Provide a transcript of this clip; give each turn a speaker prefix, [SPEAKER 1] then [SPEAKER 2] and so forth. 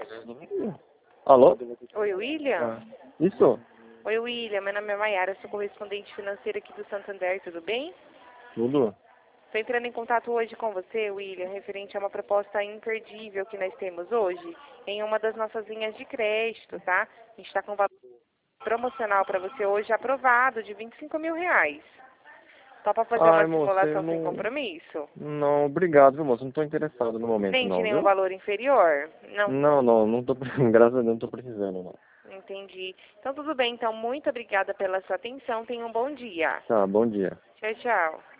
[SPEAKER 1] Alô?
[SPEAKER 2] Oi, William?
[SPEAKER 1] Ah, isso?
[SPEAKER 2] Oi, William. Meu nome é Mayara, sou correspondente financeira aqui do Santander, tudo bem?
[SPEAKER 1] Tudo?
[SPEAKER 2] Estou entrando em contato hoje com você, William, referente a uma proposta imperdível que nós temos hoje em uma das nossas linhas de crédito, tá? A gente está com um valor promocional para você hoje aprovado de R$ 25.000. Topa fazer uma
[SPEAKER 1] Ai, moça, eu
[SPEAKER 2] simulação sem
[SPEAKER 1] não...
[SPEAKER 2] compromisso?
[SPEAKER 1] Não, obrigado, viu, moça? Não tô interessado no momento,
[SPEAKER 2] Nem de
[SPEAKER 1] não,
[SPEAKER 2] nenhum
[SPEAKER 1] viu?
[SPEAKER 2] valor inferior? Não.
[SPEAKER 1] Não tô... Graças a Deus, não tô precisando, não.
[SPEAKER 2] Entendi. Então, tudo bem. Então, muito obrigada pela sua atenção. Tenha um bom dia.
[SPEAKER 1] Tá, bom dia.
[SPEAKER 2] Tchau, tchau.